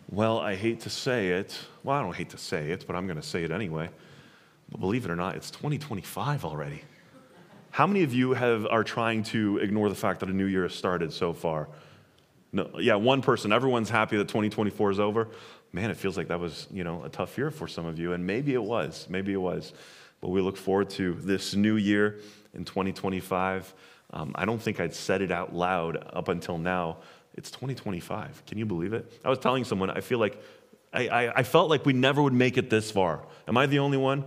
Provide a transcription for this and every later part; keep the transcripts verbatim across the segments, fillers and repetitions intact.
Well, I hate to say it. Well, I don't hate to say it, but I'm going to say it anyway. But believe it or not, it's twenty twenty-five already. How many of you have are trying to ignore the fact that a new year has started so far? No, yeah, one person. Everyone's happy that twenty twenty-four is over. Man, it feels like that was, you know, a tough year for some of you, and maybe it was. Maybe it was. But we look forward to this new year in twenty twenty-five. Um, I don't think I'd said it out loud up until now. It's twenty twenty-five. Can you believe it? I was telling someone, I feel like, I, I, I felt like we never would make it this far. Am I the only one?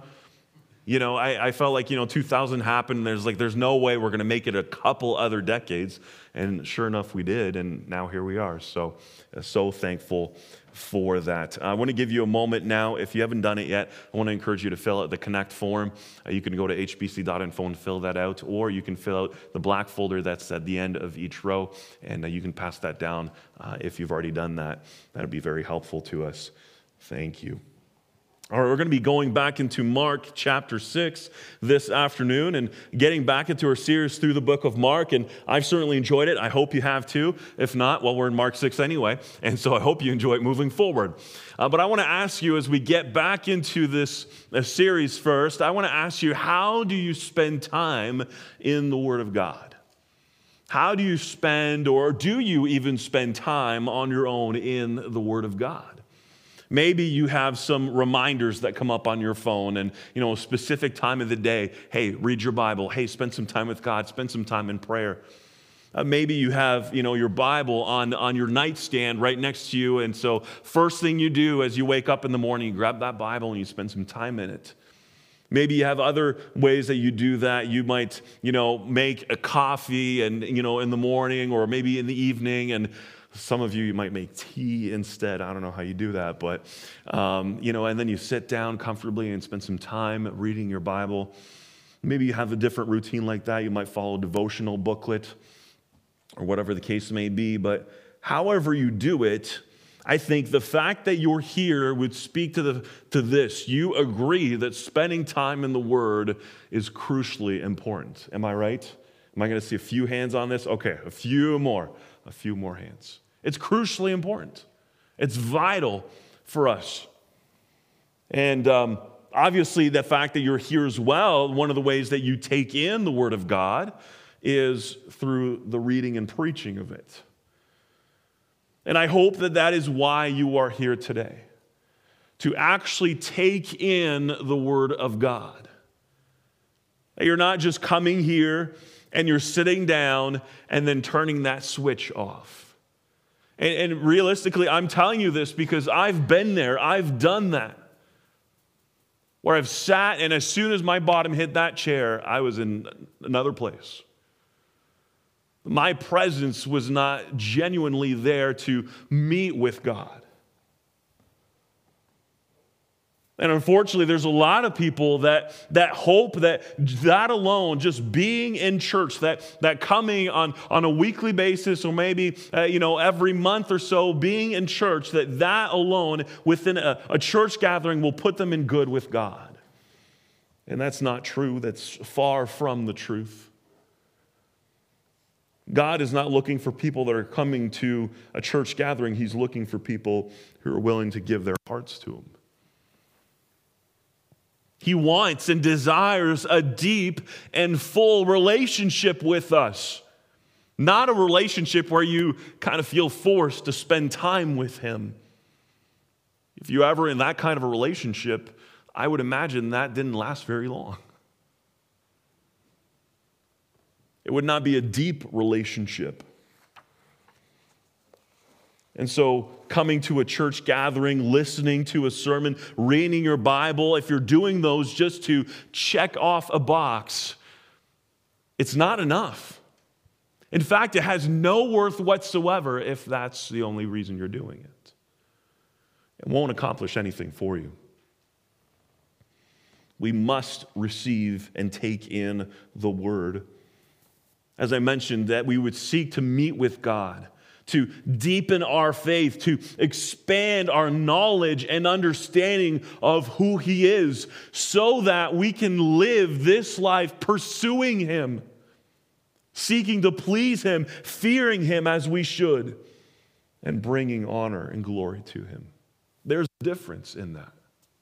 You know, I, I felt like, you know, two thousand happened. There's like, there's no way we're going to make it a couple other decades. And sure enough, we did. And now here we are. So, uh, so thankful for that. I want to give you a moment now. If you haven't done it yet, I want to encourage you to fill out the Connect form. Uh, you can go to h b c dot info and fill that out, or you can fill out the black folder that's at the end of each row, and uh, you can pass that down uh, if you've already done that. That would be very helpful to us. Thank you. All right, we're going to be going back into Mark chapter six this afternoon and getting back into our series through the book of Mark, and I've certainly enjoyed it. I hope you have too. If not, well, we're in Mark six anyway, and so I hope you enjoy it moving forward. Uh, but I want to ask you, as we get back into this uh, series first, I want to ask you, how do you spend time in the Word of God? How do you spend, or do you even spend time on your own in the Word of God? Maybe you have some reminders that come up on your phone and, you know, a specific time of the day. Hey, read your Bible. Hey, spend some time with God. Spend some time in prayer. Uh, maybe you have, you know, your Bible on, on your nightstand right next to you. And so first thing you do as you wake up in the morning, you grab that Bible and you spend some time in it. Maybe you have other ways that you do that. You might, you know, make a coffee and, you know, in the morning or maybe in the evening, and some of you, you might make tea instead. I don't know how you do that, but, um, you know, and then you sit down comfortably and spend some time reading your Bible. Maybe you have a different routine like that. You might follow a devotional booklet or whatever the case may be, but however you do it, I think the fact that you're here would speak to the to this. You agree that spending time in the Word is crucially important. Am I right? Am I going to see a few hands on this? Okay, a few more. A few more hands. It's crucially important. It's vital for us. And um, obviously, the fact that you're here as well, one of the ways that you take in the Word of God is through the reading and preaching of it. And I hope that that is why you are here today, to actually take in the Word of God. That you're not just coming here and you're sitting down and then turning that switch off. And, and realistically, I'm telling you this because I've been there. I've done that. Where I've sat, and as soon as my bottom hit that chair, I was in another place. My presence was not genuinely there to meet with God. And unfortunately, there's a lot of people that, that hope that that alone, just being in church, that, that coming on, on a weekly basis or maybe uh, you know every month or so, being in church, that that alone within a, a church gathering will put them in good with God. And that's not true. That's far from the truth. God is not looking for people that are coming to a church gathering. He's looking for people who are willing to give their hearts to Him. He wants and desires a deep and full relationship with us. Not a relationship where you kind of feel forced to spend time with Him. If you're ever in that kind of a relationship, I would imagine that didn't last very long. It would not be a deep relationship. And so coming to a church gathering, listening to a sermon, reading your Bible, if you're doing those just to check off a box, it's not enough. In fact, it has no worth whatsoever if that's the only reason you're doing it. It won't accomplish anything for you. We must receive and take in the Word. As I mentioned, that we would seek to meet with God, to deepen our faith, to expand our knowledge and understanding of who He is, so that we can live this life pursuing Him, seeking to please Him, fearing Him as we should. and bringing honor and glory to him. There's a difference in that.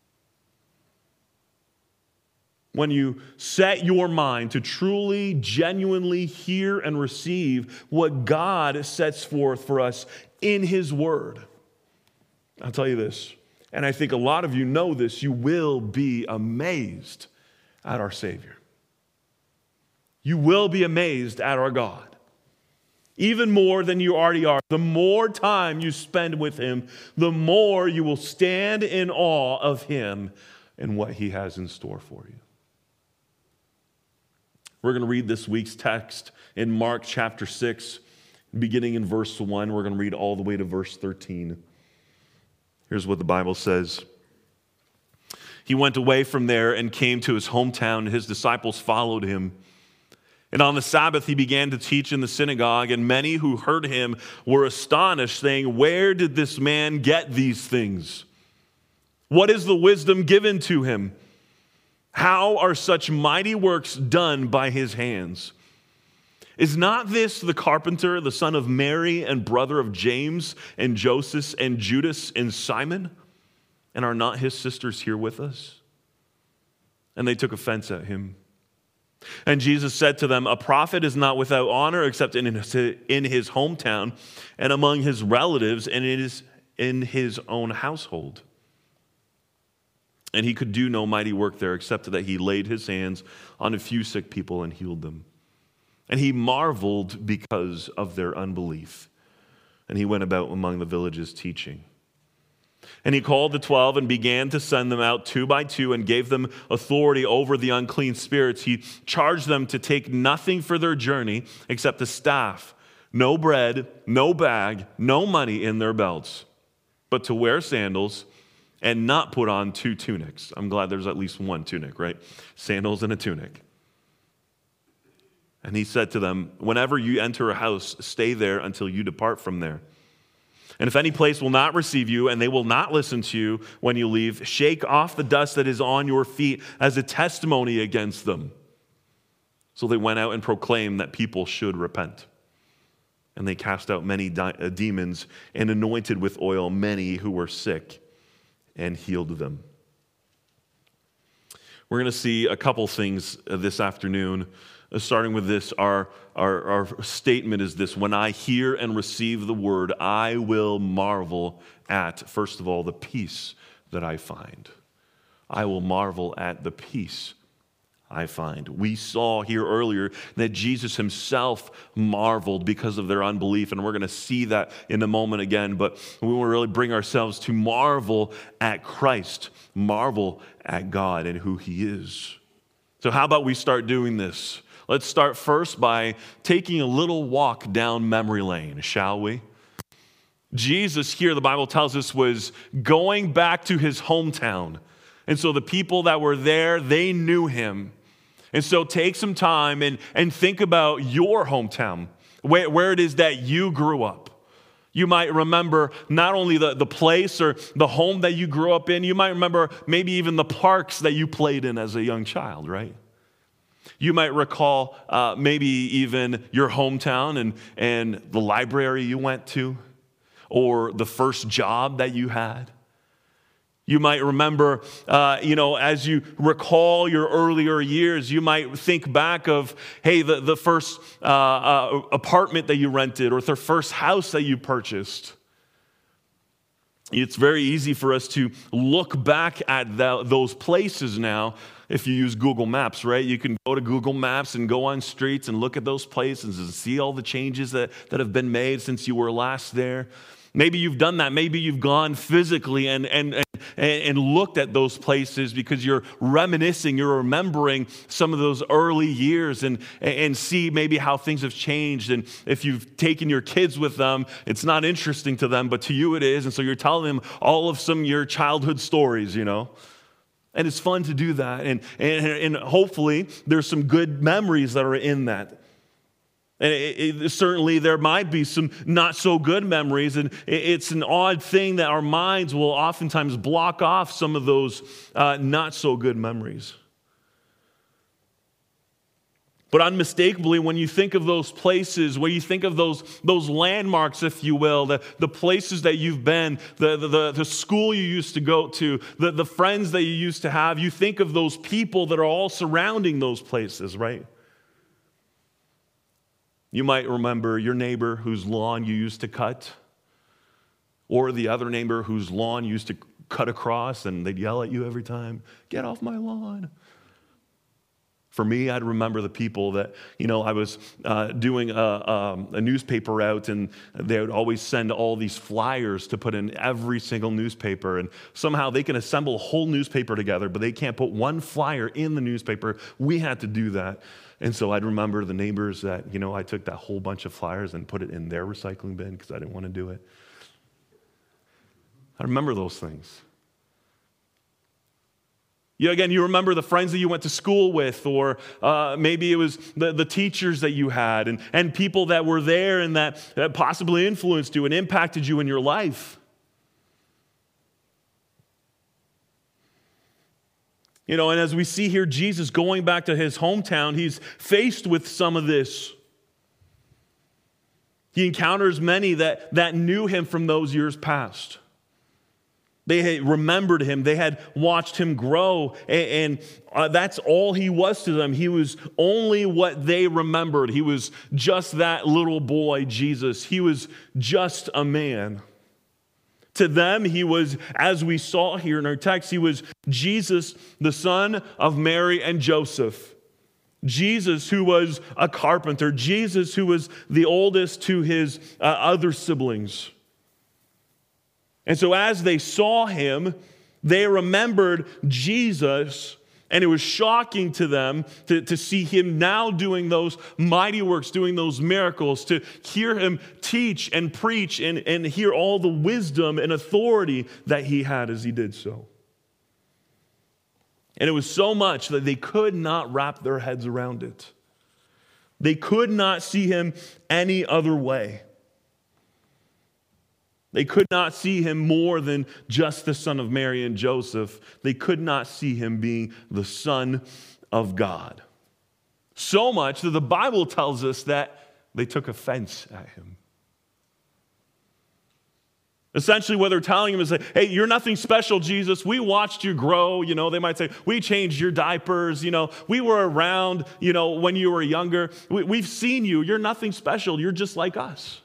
When you set your mind to truly, genuinely hear and receive what God sets forth for us in his word, I'll tell you this, and I think a lot of you know this, you will be amazed at our Savior. You will be amazed at our God. Even more than you already are. The more time you spend with him, the more you will stand in awe of him and what he has in store for you. We're going to read this week's text in Mark chapter six, beginning in verse one. We're going to read all the way to verse thirteen. Here's what the Bible says. He went away from there and came to his hometown, and his disciples followed him. And on the Sabbath he began to teach in the synagogue, and many who heard him were astonished, saying, "Where did this man get these things? What is the wisdom given to him? How are such mighty works done by his hands? Is not this the carpenter, the son of Mary, and brother of James and Joseph and Judas and Simon? And are not his sisters here with us?" And they took offense at him. And Jesus said to them, "A prophet is not without honor except in his, in his hometown and among his relatives and in his, in his own household." And he could do no mighty work there except that he laid his hands on a few sick people and healed them. And he marveled because of their unbelief. And he went about among the villages teaching. And he called the twelve and began to send them out two by two and gave them authority over the unclean spirits. He charged them to take nothing for their journey except a staff, no bread, no bag, no money in their belts, but to wear sandals and not put on two tunics. I'm glad there's at least one tunic, right? Sandals and a tunic. And he said to them, "Whenever you enter a house, stay there until you depart from there. And if any place will not receive you and they will not listen to you when you leave, shake off the dust that is on your feet as a testimony against them." So they went out and proclaimed that people should repent. And they cast out many de- demons and anointed with oil many who were sick and healed them. We're going to see a couple things this afternoon. Starting with this, our, our, our statement is this: when I hear and receive the word, I will marvel at, first of all, the peace that I find. I will marvel at the peace I find. We saw here earlier that Jesus himself marveled because of their unbelief, and we're going to see that in a moment again, but we want to really bring ourselves to marvel at Christ, marvel at God and who he is. So how about we start doing this? Let's start first by taking a little walk down memory lane, shall we? Jesus here, the Bible tells us, was going back to his hometown. And so the people that were there, they knew him. And so take some time and, and think about your hometown, where, where it is that you grew up. You might remember not only the, the place or the home that you grew up in, you might remember maybe even the parks that you played in as a young child, right? You might recall uh, maybe even your hometown and, and the library you went to, or the first job that you had. You might remember, uh, you know, as you recall your earlier years, you might think back of, hey, the, the first uh, uh, apartment that you rented or the first house that you purchased. It's very easy for us to look back at the, those places now. If you use Google Maps, right? You can go to Google Maps and go on streets and look at those places and see all the changes that, that have been made since you were last there. Maybe you've done that. Maybe you've gone physically and, and, and, and looked at those places because you're reminiscing, you're remembering some of those early years and, and see maybe how things have changed. And if you've taken your kids with them, it's not interesting to them, but to you it is. And so you're telling them all of some of your childhood stories, you know. And it's fun to do that. And, and, and hopefully there's some good memories that are in that. And it, it, certainly there might be some not so good memories, and it, it's an odd thing that our minds will oftentimes block off some of those uh, not so good memories. But unmistakably, when you think of those places, when you think of those, those landmarks, if you will, the, the places that you've been, the, the, the school you used to go to, the, the friends that you used to have, you think of those people that are all surrounding those places, right? You might remember your neighbor whose lawn you used to cut, or the other neighbor whose lawn you used to cut across, and they'd yell at you every time, "Get off my lawn." For me, I'd remember the people that, you know, I was uh, doing a, um, a newspaper out, and they would always send all these flyers to put in every single newspaper. And somehow they can assemble a whole newspaper together, but they can't put one flyer in the newspaper. We had to do that. And so I'd remember the neighbors that, you know, I took that whole bunch of flyers and put it in their recycling bin because I didn't want to do it. I remember those things. You, again, you remember the friends that you went to school with, or uh, maybe it was the, the teachers that you had, and, and people that were there and that, that possibly influenced you and impacted you in your life. You know, and as we see here, Jesus going back to his hometown, he's faced with some of this. He encounters many that, that knew him from those years past. They had remembered him. They had watched him grow, and, and uh, that's all he was to them. He was only what they remembered. He was just that little boy, Jesus. He was just a man. To them, he was, as we saw here in our text, he was Jesus, the son of Mary and Joseph. Jesus, who was a carpenter. Jesus, who was the oldest to his uh, other siblings. And so as they saw him, they remembered Jesus, and it was shocking to them to, to see him now doing those mighty works, doing those miracles, to hear him teach and preach and, and hear all the wisdom and authority that he had as he did so. And it was so much that they could not wrap their heads around it. They could not see him any other way. They could not see him more than just the son of Mary and Joseph. They could not see him being the Son of God. So much that the Bible tells us that they took offense at him. Essentially, what they're telling him is that, hey, you're nothing special, Jesus. We watched you grow. You know, they might say, we changed your diapers. You know, we were around, you know, when you were younger. We, we've seen you. You're nothing special. You're just like us.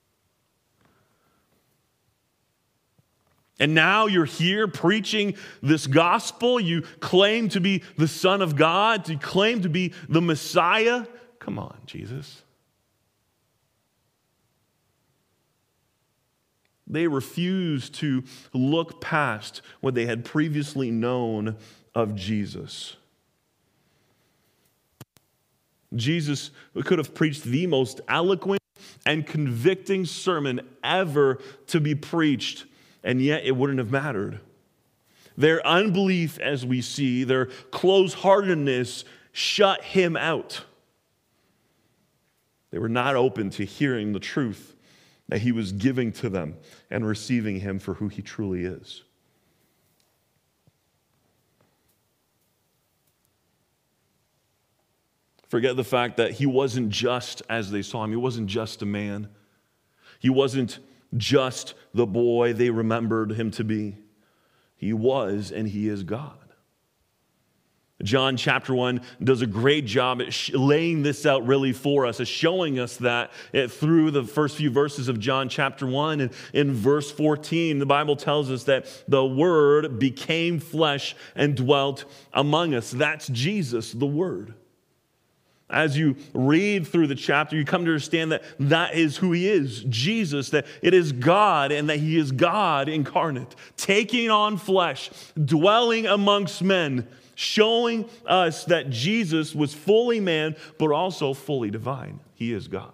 And now you're here preaching this gospel. You claim to be the Son of God. You claim to be the Messiah. Come on, Jesus. They refused to look past what they had previously known of Jesus. Jesus could have preached the most eloquent and convicting sermon ever to be preached, and yet it wouldn't have mattered. Their unbelief, as we see, their close-heartedness shut him out. They were not open to hearing the truth that he was giving to them and receiving him for who he truly is. Forget the fact that he wasn't just as they saw him. He wasn't just a man. He wasn't just the boy they remembered him to be. He was and he is God. John chapter one does a great job at sh- laying this out really for us, at showing us that it, through the first few verses of John chapter one. And in verse fourteen, the Bible tells us that the Word became flesh and dwelt among us. That's Jesus, the Word. As you read through the chapter, you come to understand that that is who he is, Jesus, that it is God and that he is God incarnate, taking on flesh, dwelling amongst men, showing us that Jesus was fully man, but also fully divine. He is God.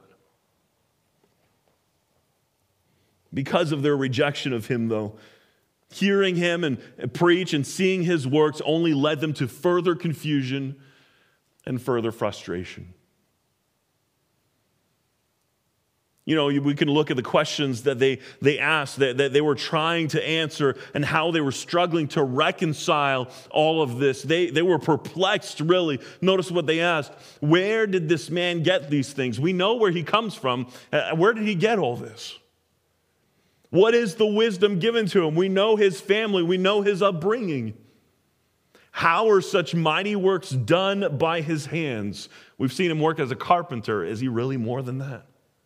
Because of their rejection of him, though, hearing him and preach and seeing his works only led them to further confusion and further frustration. You know, we can look at the questions that they, they asked, that, that they were trying to answer, and how they were struggling to reconcile all of this. They, they were perplexed, really. Notice what they asked. Where did this man get these things? We know where he comes from. Uh, where did he get all this? What is the wisdom given to him? We know his family. We know his upbringing. How are such mighty works done by his hands? We've seen him work as a carpenter. Is he really more than that?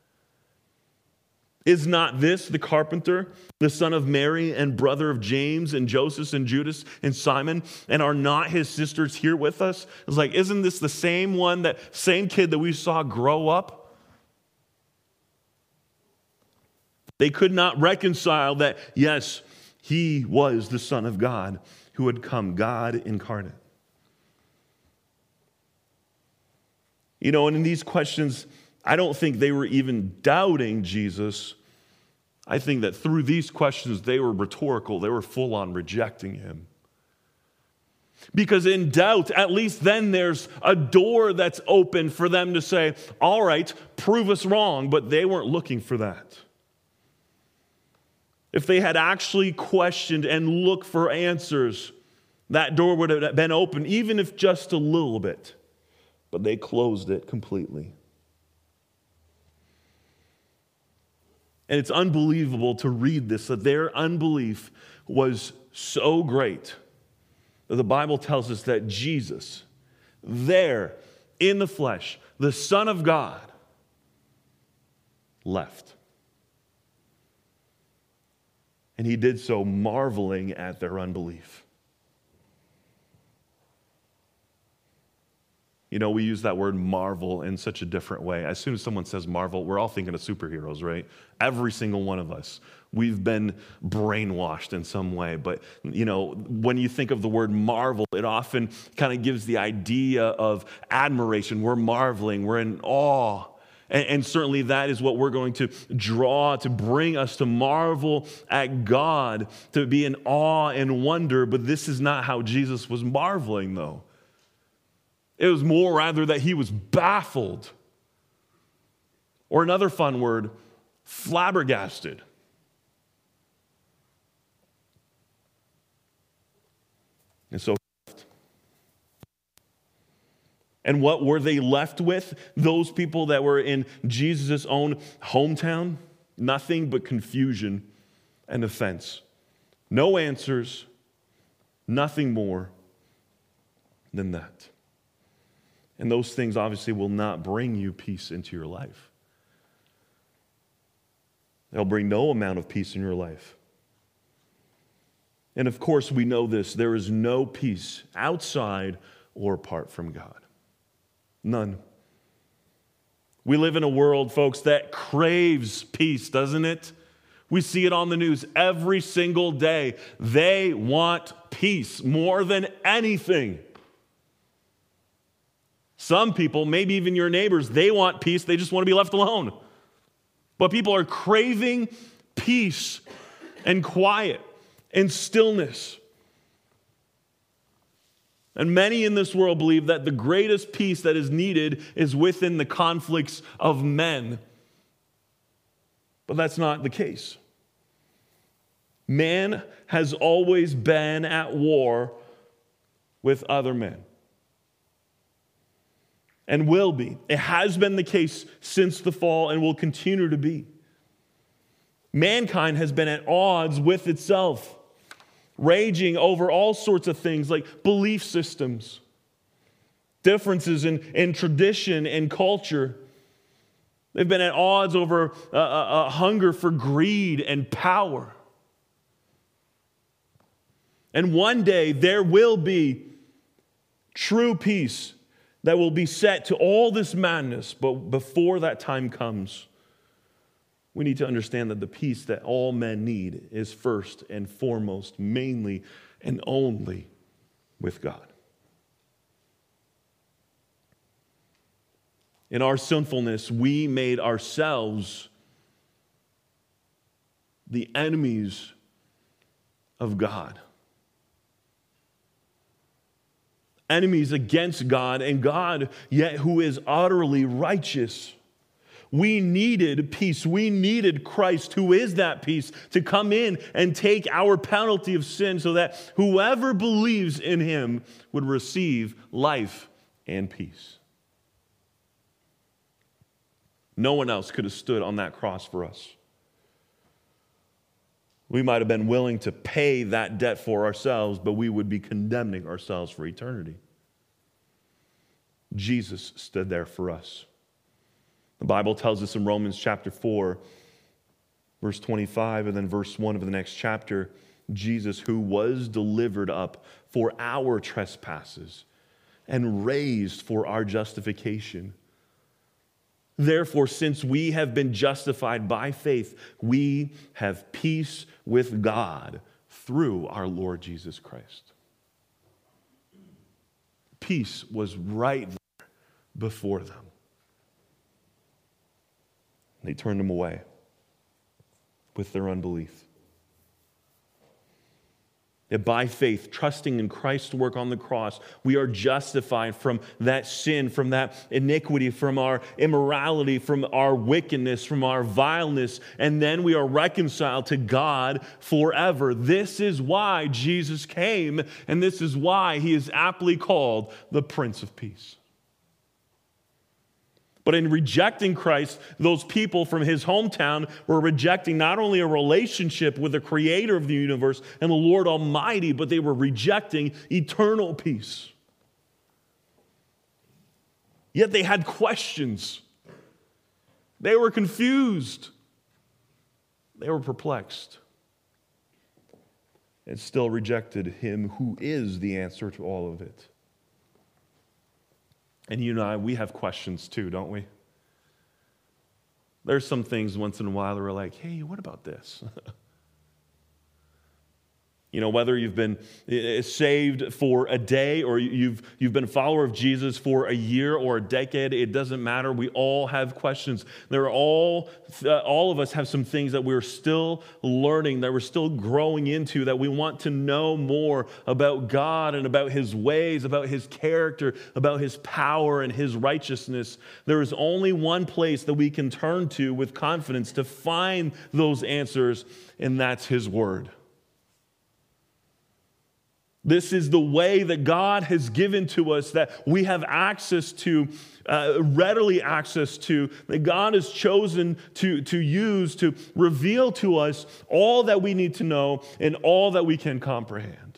Is not this the carpenter, the son of Mary and brother of James and Joseph and Judas and Simon? And are not his sisters here with us? It's like, isn't this the same one, that same kid that we saw grow up? They could not reconcile that, yes, he was the Son of God who had come, God incarnate. You know, and in these questions, I don't think they were even doubting Jesus. I think that through these questions, they were rhetorical. They were full on rejecting him. Because in doubt, at least then there's a door that's open for them to say, all right, prove us wrong. But they weren't looking for that. If they had actually questioned and looked for answers, that door would have been open, even if just a little bit. But they closed it completely. And it's unbelievable to read this, that their unbelief was so great that the Bible tells us that Jesus, there in the flesh, the Son of God, left. And he did so marveling at their unbelief. You know, we use that word marvel in such a different way. As soon as someone says marvel, we're all thinking of superheroes, right? Every single one of us. We've been brainwashed in some way. But, you know, when you think of the word marvel, it often kind of gives the idea of admiration. We're marveling. We're in awe. And, and certainly that is what we're going to draw to bring us to marvel at God, to be in awe and wonder. But this is not how Jesus was marveling, though. It was more rather that he was baffled. Or another fun word, flabbergasted. And so, and what were they left with? Those people that were in Jesus' own hometown? Nothing but confusion and offense. No answers, nothing more than that. And those things obviously will not bring you peace into your life. They'll bring no amount of peace in your life. And of course, we know this. There is no peace outside or apart from God. None. We live in a world, folks, that craves peace, doesn't it? We see it on the news every single day. They want peace more than anything. Some people, maybe even your neighbors, they want peace. They just want to be left alone. But people are craving peace and quiet and stillness. And many in this world believe that the greatest peace that is needed is within the conflicts of men. But that's not the case. Man has always been at war with other men. And will be. It has been the case since the fall and will continue to be. Mankind has been at odds with itself, raging over all sorts of things like belief systems, differences in, in tradition and culture. They've been at odds over a, a, a hunger for greed and power. And one day there will be true peace that will be set to all this madness. But before that time comes, we need to understand that the peace that all men need is first and foremost, mainly and only with God. In our sinfulness, we made ourselves the enemies of God. Enemies against God, and God, yet who is utterly righteous, We needed peace. We needed Christ, who is that peace, to come in and take our penalty of sin so that whoever believes in him would receive life and peace. No one else could have stood on that cross for us. We might have been willing to pay that debt for ourselves, but we would be condemning ourselves for eternity. Jesus stood there for us. The Bible tells us in Romans chapter four, verse twenty-five, and then verse one of the next chapter, Jesus, who was delivered up for our trespasses and raised for our justification. Therefore, since we have been justified by faith, we have peace with God through our Lord Jesus Christ. Peace was right there before them. They turned him away with their unbelief. That by faith, trusting in Christ's work on the cross, we are justified from that sin, from that iniquity, from our immorality, from our wickedness, from our vileness, and then we are reconciled to God forever. This is why Jesus came, and this is why he is aptly called the Prince of Peace. But in rejecting Christ, those people from his hometown were rejecting not only a relationship with the creator of the universe and the Lord Almighty, but they were rejecting eternal peace. Yet they had questions. They were confused. They were perplexed. And still rejected him who is the answer to all of it. And you and I, we have questions too, don't we? There's some things once in a while that we're like, hey, what about this? You know, whether you've been saved for a day or you've, you've been a follower of Jesus for a year or a decade, it doesn't matter. We all have questions. There are all, uh, all of us have some things that we're still learning, that we're still growing into, that we want to know more about God and about his ways, about his character, about his power and his righteousness. There is only one place that we can turn to with confidence to find those answers, and that's his word. This is the way that God has given to us, that we have access to, uh, readily access to, that God has chosen to, to use to reveal to us all that we need to know and all that we can comprehend.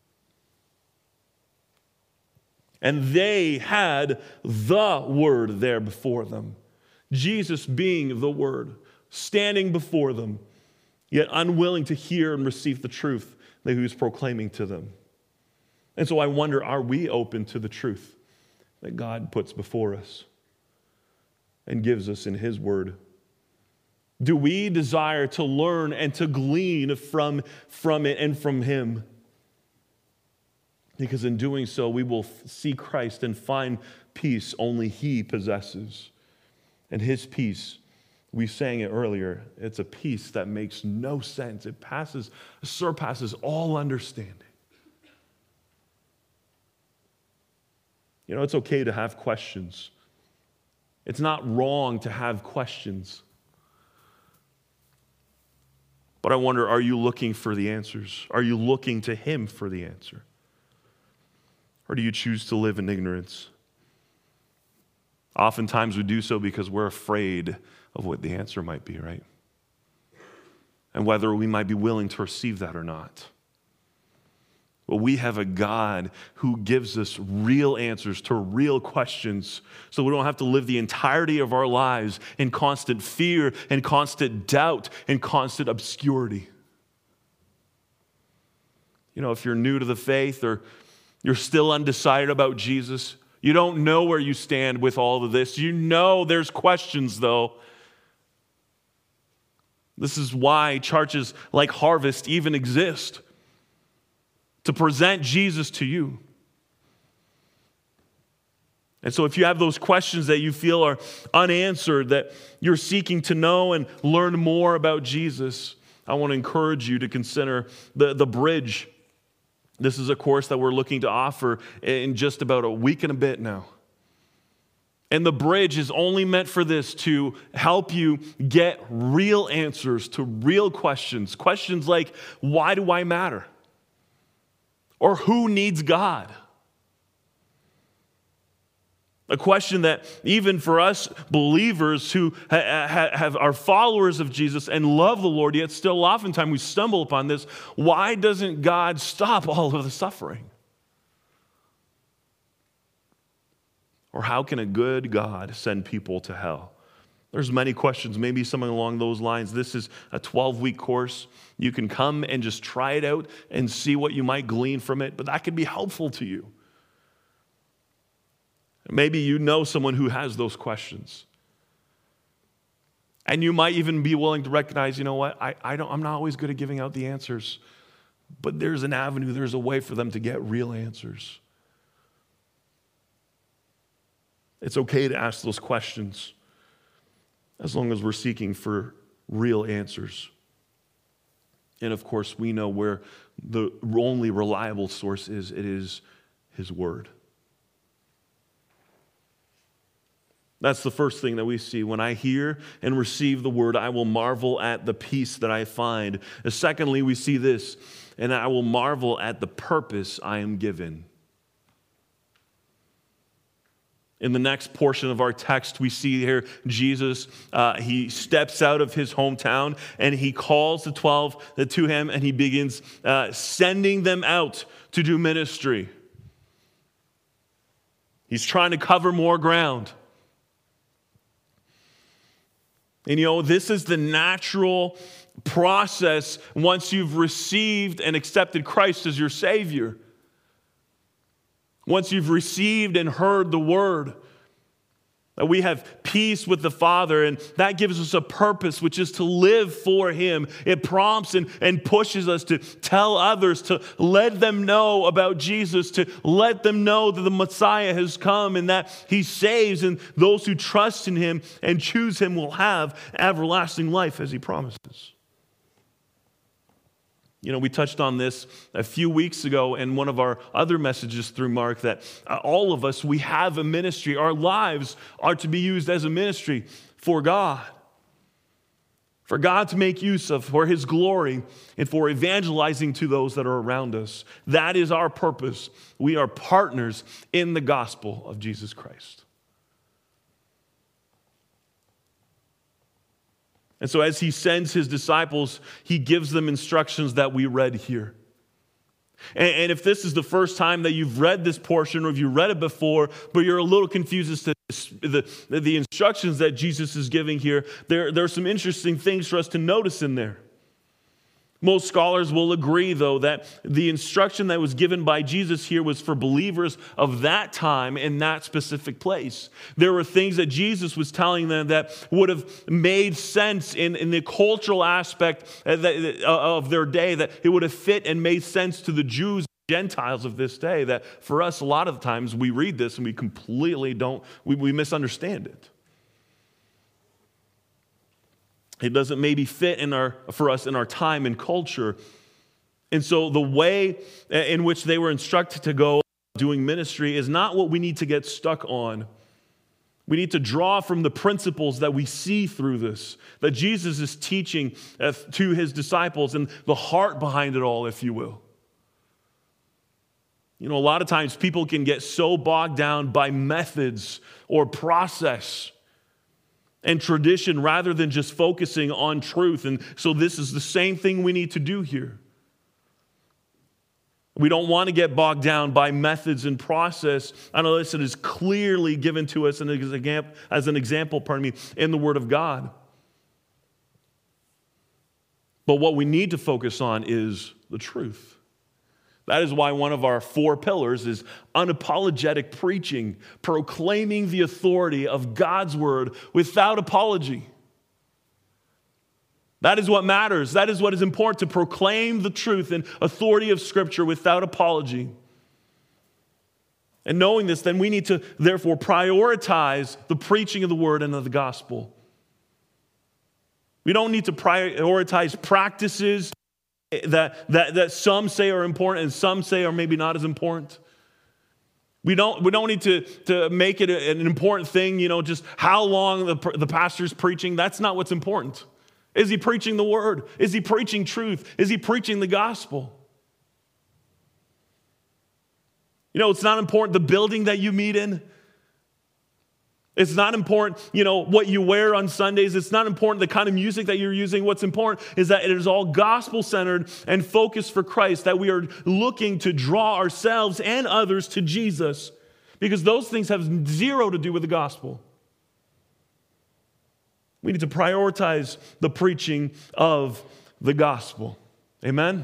And they had the Word there before them. Jesus being the Word, standing before them, yet unwilling to hear and receive the truth that he was proclaiming to them. And so I wonder, are we open to the truth that God puts before us and gives us in his word? Do we desire to learn and to glean from, from it and from him? Because in doing so, we will see Christ and find peace only he possesses. And his peace, we sang it earlier, it's a peace that makes no sense. It passes, surpasses all understanding. You know, it's okay to have questions. It's not wrong to have questions. But I wonder, are you looking for the answers? Are you looking to him for the answer? Or do you choose to live in ignorance? Oftentimes we do so because we're afraid of what the answer might be, right? And whether we might be willing to receive that or not. Well, we have a God who gives us real answers to real questions so we don't have to live the entirety of our lives in constant fear and constant doubt and constant obscurity. You know, if you're new to the faith or you're still undecided about Jesus, you don't know where you stand with all of this. You know there's questions, though. This is why churches like Harvest even exist. To present Jesus to you. And so if you have those questions that you feel are unanswered, that you're seeking to know and learn more about Jesus, I want to encourage you to consider the, the Bridge. This is a course that we're looking to offer in just about a week and a bit now. And the bridge is only meant for this, to help you get real answers to real questions. Questions like, why do I matter? Or who needs God? A question that even for us believers who ha- ha- have are followers of Jesus and love the Lord, yet still oftentimes we stumble upon this. Why doesn't God stop all of the suffering? Or how can a good God send people to hell? There's many questions, maybe something along those lines. This is a twelve-week course. You can come and just try it out and see what you might glean from it, but that could be helpful to you. Maybe you know someone who has those questions. And you might even be willing to recognize, you know what, I, I don't, I'm not always good at giving out the answers, but there's an avenue, there's a way for them to get real answers. It's okay to ask those questions as long as we're seeking for real answers. And of course, we know where the only reliable source is. It is His Word. That's the first thing that we see. When I hear and receive the Word, I will marvel at the peace that I find. And secondly, we see this, and I will marvel at the purpose I am given. In the next portion of our text, we see here Jesus, uh, he steps out of his hometown and he calls the twelve to him, and he begins uh, sending them out to do ministry. He's trying to cover more ground. And you know, this is the natural process once you've received and accepted Christ as your Savior. Once you've received and heard the Word, that we have peace with the Father, and that gives us a purpose, which is to live for Him. It prompts and, and pushes us to tell others, to let them know about Jesus, to let them know that the Messiah has come and that He saves, and those who trust in Him and choose Him will have everlasting life as He promises. You know, we touched on this a few weeks ago in one of our other messages through Mark, that uh, all of us, we have a ministry. Our lives are to be used as a ministry for God. For God to make use of, for His glory, and for evangelizing to those that are around us. That is our purpose. We are partners in the gospel of Jesus Christ. And so as He sends His disciples, He gives them instructions that we read here. And, and if this is the first time that you've read this portion, or if you read it before, but you're a little confused as to the, the, the instructions that Jesus is giving here, there, there are some interesting things for us to notice in there. Most scholars will agree, though, that the instruction that was given by Jesus here was for believers of that time in that specific place. There were things that Jesus was telling them that would have made sense in, in the cultural aspect of their day, that it would have fit and made sense to the Jews, Gentiles of this day, that for us, a lot of the times we read this and we completely don't, we, we misunderstand it. It doesn't maybe fit in our, for us in our time and culture. And so the way in which they were instructed to go doing ministry is not what we need to get stuck on. We need to draw from the principles that we see through this, that Jesus is teaching to His disciples, and the heart behind it all, if you will. You know, a lot of times people can get so bogged down by methods or process and tradition rather than just focusing on truth. And so this is the same thing we need to do here. We don't want to get bogged down by methods and process unless it is clearly given to us as an example, pardon me, in the Word of God. But what we need to focus on is the truth. That is why one of our four pillars is unapologetic preaching, proclaiming the authority of God's Word without apology. That is what matters. That is what is important, to proclaim the truth and authority of Scripture without apology. And knowing this, then we need to therefore prioritize the preaching of the Word and of the gospel. We don't need to prioritize practices that, that, that some say are important and some say are maybe not as important. We don't, we don't need to, to make it an important thing, you know, just how long the, the pastor's preaching. That's not what's important. Is he preaching the word? Is he preaching truth? Is he preaching the gospel? You know, it's not important the building that you meet in. It's not important, you know, what you wear on Sundays. It's not important the kind of music that you're using. What's important is that it is all gospel-centered and focused for Christ, that we are looking to draw ourselves and others to Jesus, because those things have zero to do with the gospel. We need to prioritize the preaching of the gospel. Amen?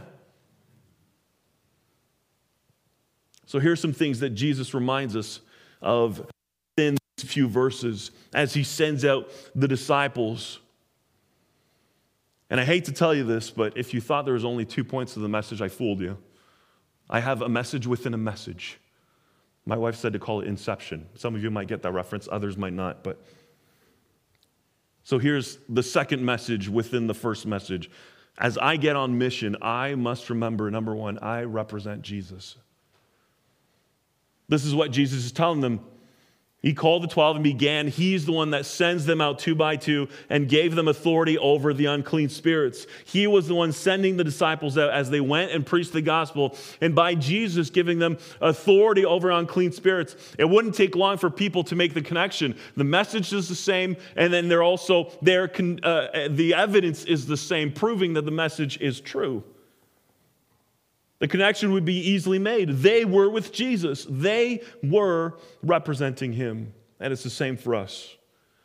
So here's some things that Jesus reminds us of in these few verses as he sends out the disciples. And I hate to tell you this, but if you thought there was only two points of the message, I fooled you. I have a message within a message. My wife said to call it Inception. Some of you might get that reference, others might not. But so here's the second message within the first message. As I get on mission, I must remember, number one, I represent Jesus. This is what Jesus is telling them. He called the twelve and began. He's the one that sends them out two by two and gave them authority over the unclean spirits. He was the one sending the disciples out as they went and preached the gospel. And by Jesus giving them authority over unclean spirits, it wouldn't take long for people to make the connection. The message is the same, and then they're also there. Uh, the evidence is the same, proving that the message is true. The connection would be easily made. They were with Jesus. They were representing him. And it's the same for us.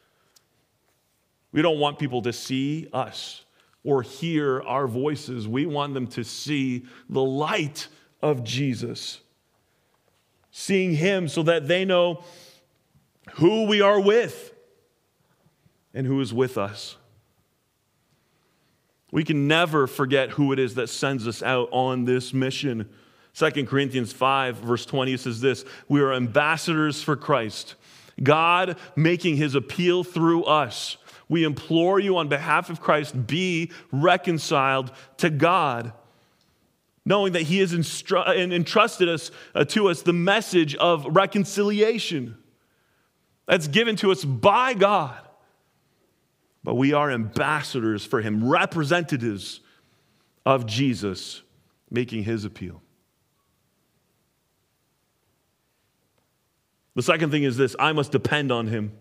We don't want people to see us or hear our voices. We want them to see the light of Jesus. Seeing him so that they know who we are with and who is with us. We can never forget who it is that sends us out on this mission. Second Corinthians five, verse twenty says this: we are ambassadors for Christ, God making his appeal through us. We implore you on behalf of Christ, be reconciled to God, knowing that he has instru- entrusted us uh, to us the message of reconciliation that's given to us by God. But we are ambassadors for him, representatives of Jesus, making his appeal. The second thing is this: I must depend on him.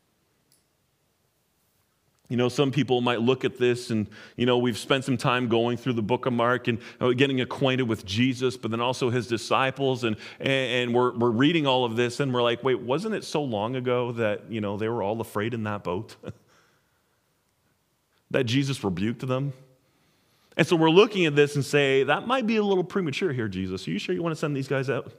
You know, some people might look at this and, you know, we've spent some time going through the book of Mark and getting acquainted with Jesus, but then also his disciples, and, and we're, we're reading all of this and we're like, wait, wasn't it so long ago that, you know, they were all afraid in that boat? That Jesus rebuked them? And so we're looking at this and say, that might be a little premature here, Jesus. Are you sure you want to send these guys out?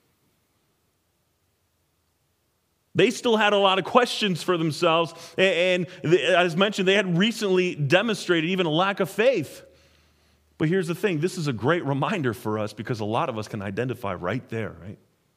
They still had a lot of questions for themselves. And as mentioned, they had recently demonstrated even a lack of faith. But here's the thing. This is a great reminder for us because a lot of us can identify right there, right?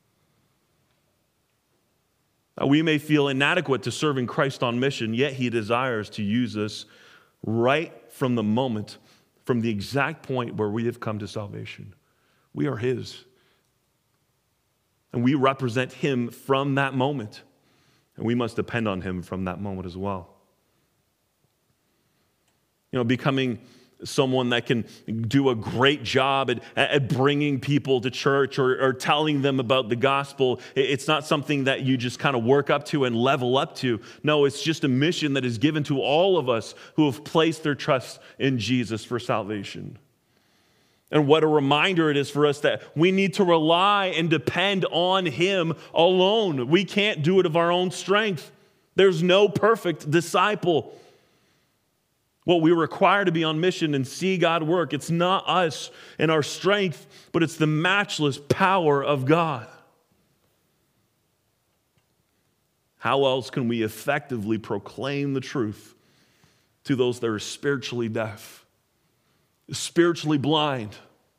We may feel inadequate to serving Christ on mission, yet he desires to use us right from the moment, from the exact point where we have come to salvation. We are his. And we represent him from that moment. And we must depend on him from that moment as well. You know, becoming someone that can do a great job at, at bringing people to church or, or telling them about the gospel. It's not something that you just kind of work up to and level up to. No, it's just a mission that is given to all of us who have placed their trust in Jesus for salvation. And what a reminder it is for us that we need to rely and depend on him alone. We can't do it of our own strength. There's no perfect disciple. What we require to be on mission and see God work, it's not us and our strength, but it's the matchless power of God. How else can we effectively proclaim the truth to those that are spiritually deaf, spiritually blind?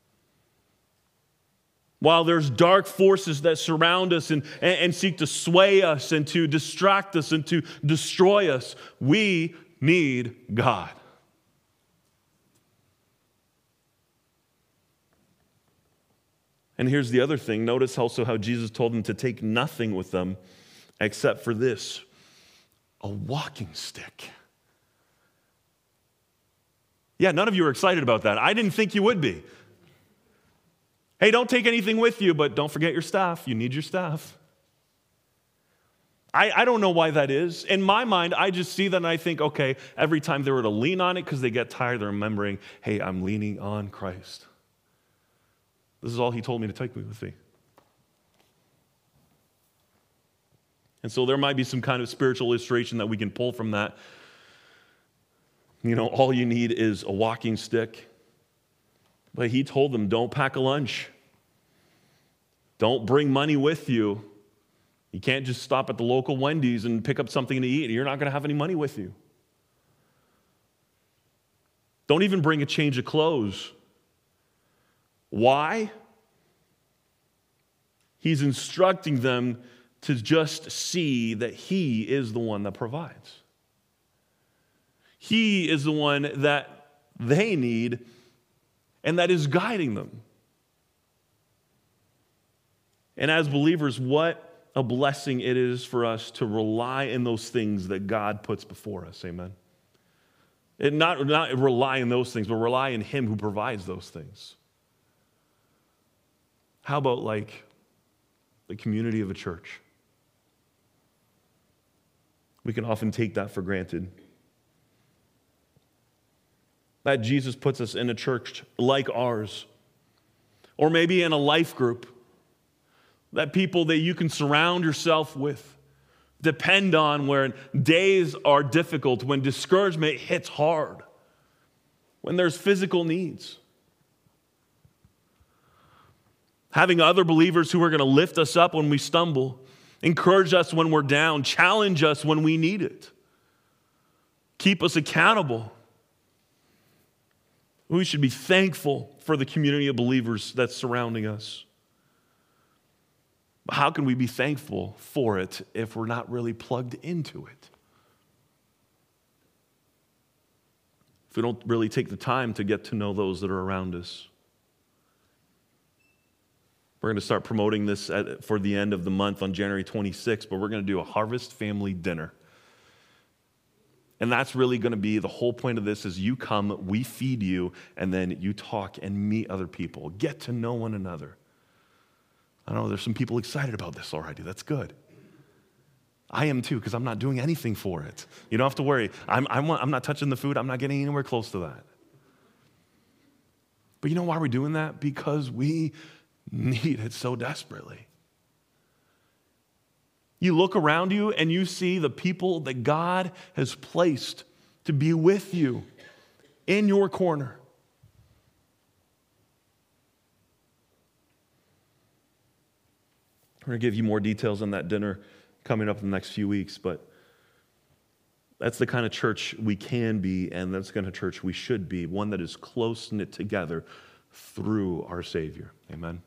While there's dark forces that surround us and, and, and seek to sway us and to distract us and to destroy us, we need God. And here's the other thing. Notice also how Jesus told them to take nothing with them except for this, a walking stick. Yeah, none of you are excited about that. I didn't think you would be. Hey, don't take anything with you, but don't forget your staff. You need your staff. I, I don't know why that is. In my mind, I just see that and I think, okay, every time they were to lean on it because they get tired, they're remembering, hey, I'm leaning on Christ. This is all he told me to take me with me. And so there might be some kind of spiritual illustration that we can pull from that. You know, all you need is a walking stick. But he told them, don't pack a lunch. Don't bring money with you. You can't just stop at the local Wendy's and pick up something to eat. You're not going to have any money with you. Don't even bring a change of clothes. Why? He's instructing them to just see that he is the one that provides. He is the one that they need and that is guiding them. And as believers, what a blessing it is for us to rely in those things that God puts before us. Amen. And not, not rely in those things, but rely in him who provides those things. How about like the community of a church? We can often take that for granted. That Jesus puts us in a church like ours, or maybe in a life group, that people that you can surround yourself with, depend on when days are difficult, when discouragement hits hard, when there's physical needs. Having other believers who are going to lift us up when we stumble, encourage us when we're down, challenge us when we need it, keep us accountable. We should be thankful for the community of believers that's surrounding us. But how can we be thankful for it if we're not really plugged into it? If we don't really take the time to get to know those that are around us. We're going to start promoting this at, for the end of the month on January twenty-sixth, but we're going to do a Harvest Family Dinner. And that's really going to be the whole point of this is you come, we feed you, and then you talk and meet other people. Get to know one another. I know there's some people excited about this already. That's good. I am too, because I'm not doing anything for it. You don't have to worry. I'm, I'm, I'm not touching the food. I'm not getting anywhere close to that. But you know why we're doing that? Because we need it so desperately. You look around you and you see the people that God has placed to be with you in your corner. We're going to give you more details on that dinner coming up in the next few weeks, but that's the kind of church we can be, and that's the kind of church we should be, one that is close-knit together through our Savior. Amen.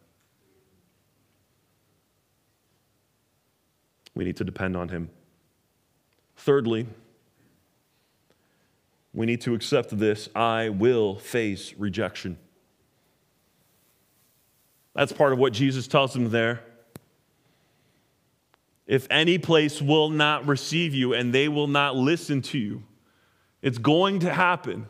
We need to depend on him. Thirdly, we need to accept this: I will face rejection. That's part of what Jesus tells them there. If any place will not receive you and they will not listen to you, it's going to happen.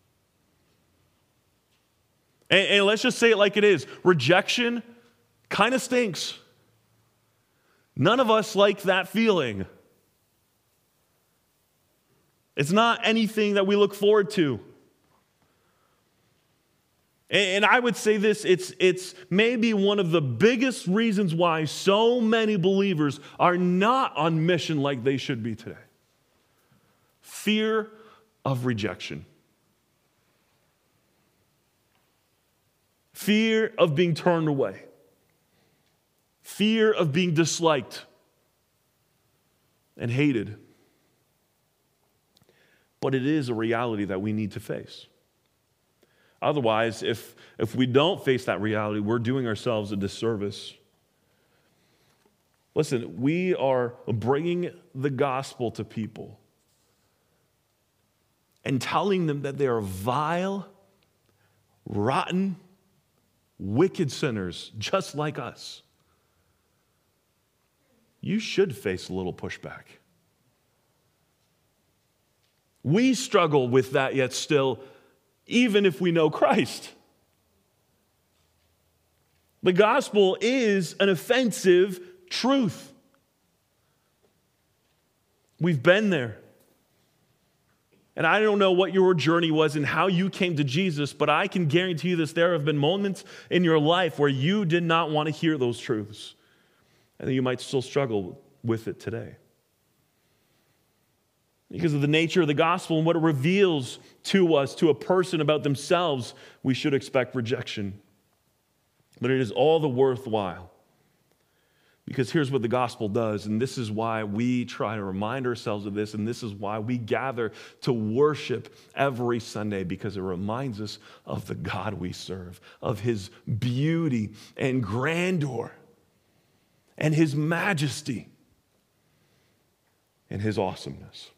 And, and let's just say it like it is. Rejection kind of stinks. None of us like that feeling. It's not anything that we look forward to. And I would say this, it's, it's maybe one of the biggest reasons why so many believers are not on mission like they should be today. Fear of rejection. Fear of being turned away. Fear of being disliked and hated. But it is a reality that we need to face. Otherwise, if, if we don't face that reality, we're doing ourselves a disservice. Listen, we are bringing the gospel to people and telling them that they are vile, rotten, wicked sinners just like us, you should face a little pushback. We struggle with that yet still, even if we know Christ. The gospel is an offensive truth. We've been there. And I don't know what your journey was and how you came to Jesus, but I can guarantee you this, there have been moments in your life where you did not want to hear those truths. And you might still struggle with it today. Because of the nature of the gospel and what it reveals to us, to a person about themselves, we should expect rejection. But it is all the worthwhile. Because here's what the gospel does, and this is why we try to remind ourselves of this, and this is why we gather to worship every Sunday, because it reminds us of the God we serve, of his beauty and grandeur, and his majesty, and his awesomeness.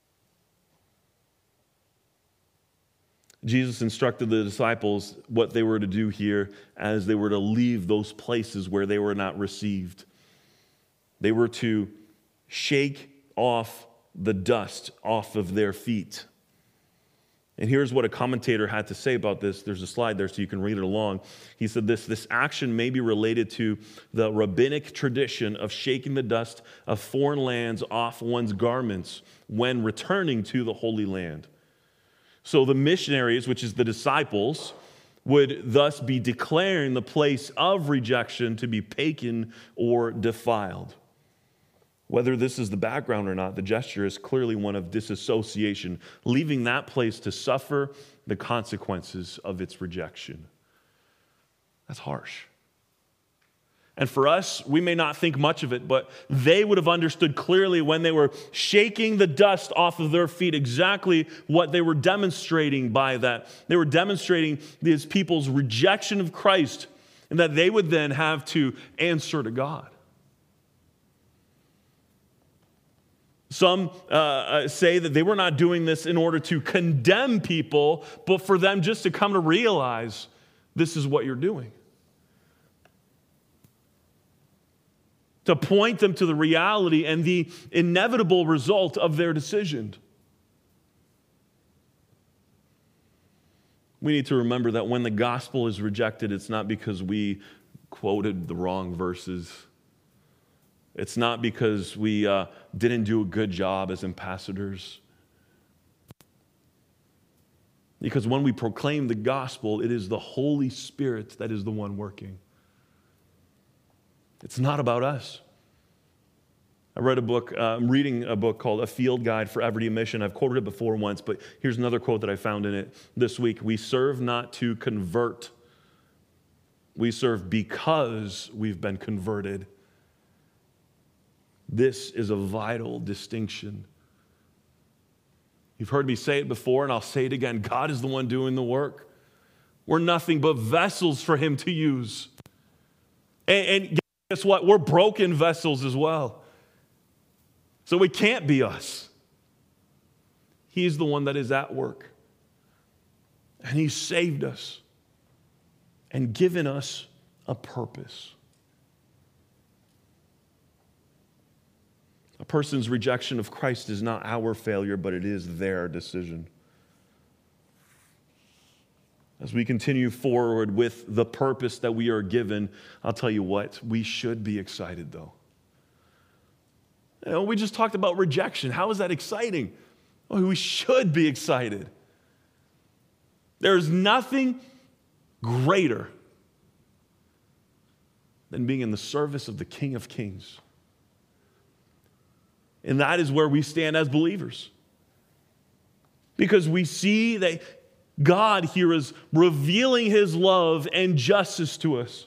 Jesus instructed the disciples what they were to do here as they were to leave those places where they were not received. They were to shake off the dust off of their feet. And here's what a commentator had to say about this. There's a slide there so you can read it along. He said this, this action may be related to the rabbinic tradition of shaking the dust of foreign lands off one's garments when returning to the Holy Land. So the missionaries, which is the disciples, would thus be declaring the place of rejection to be pagan or defiled. Whether this is the background or not, the gesture is clearly one of disassociation, leaving that place to suffer the consequences of its rejection. That's harsh. And for us, we may not think much of it, but they would have understood clearly when they were shaking the dust off of their feet exactly what they were demonstrating by that. They were demonstrating these people's rejection of Christ, and that they would then have to answer to God. Some uh, say that they were not doing this in order to condemn people, but for them just to come to realize this is what you're doing. To point them to the reality and the inevitable result of their decision. We need to remember that when the gospel is rejected, it's not because we quoted the wrong verses. It's not because we uh, didn't do a good job as ambassadors. Because when we proclaim the gospel, it is the Holy Spirit that is the one working. It's not about us. I read a book, uh, I'm reading a book called A Field Guide for Everyday Mission. I've quoted it before once, but here's another quote that I found in it this week. We serve not to convert. We serve because we've been converted. This is a vital distinction. You've heard me say it before, and I'll say it again. God is the one doing the work. We're nothing but vessels for him to use. And, and guess what? We're broken vessels as well. So it can't be us. He's the one that is at work. And he saved us and given us a purpose. A person's rejection of Christ is not our failure, but it is their decision. As we continue forward with the purpose that we are given, I'll tell you what, we should be excited though. You know, we just talked about rejection. How is that exciting? Well, we should be excited. There's nothing greater than being in the service of the King of Kings. And that is where we stand as believers. Because we see that God here is revealing his love and justice to us.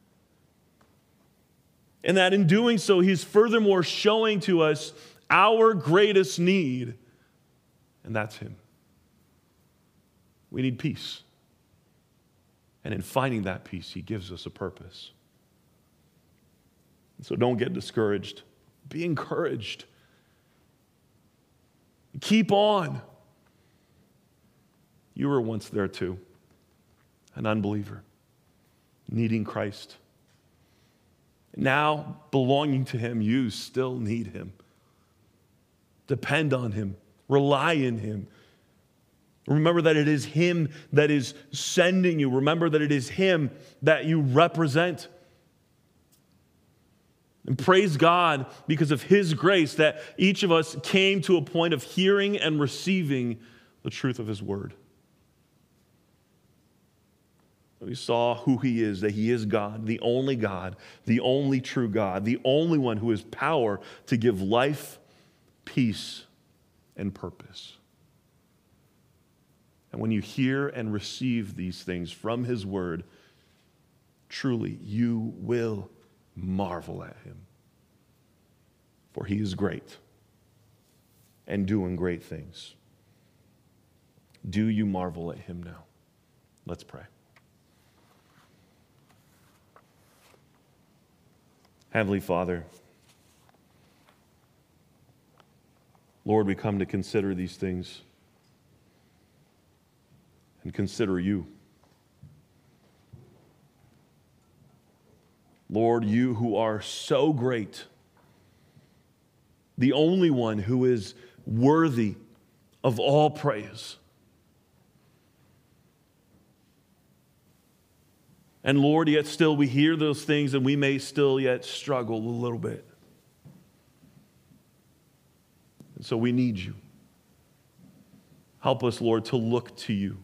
And that in doing so, he's furthermore showing to us our greatest need, and that's him. We need peace. And in finding that peace, he gives us a purpose. So don't get discouraged. Be encouraged. Keep on. You were once there too, an unbeliever, needing Christ. Now, belonging to him, you still need him. Depend on him. Rely in him. Remember that it is him that is sending you. Remember that it is him that you represent. And praise God because of his grace that each of us came to a point of hearing and receiving the truth of his word. We saw who he is, that he is God, the only God, the only true God, the only one who has power to give life, peace, and purpose. And when you hear and receive these things from his word, truly you will marvel at him. For he is great and doing great things. Do you marvel at him now? Let's pray. Heavenly Father, Lord, we come to consider these things and consider you. Lord, you who are so great, the only one who is worthy of all praise. And Lord, yet still we hear those things and we may still yet struggle a little bit. And so we need you. Help us, Lord, to look to you.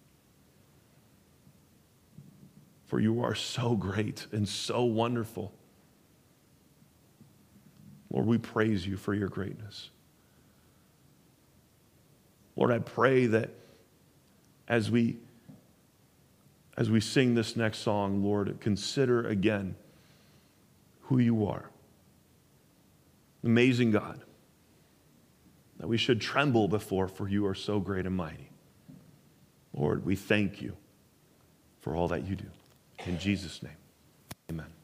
For you are so great and so wonderful. Lord, we praise you for your greatness. Lord, I pray that as we As we sing this next song, Lord, consider again who you are. Amazing God, that we should tremble before, for you are so great and mighty. Lord, we thank you for all that you do. In Jesus' name, amen.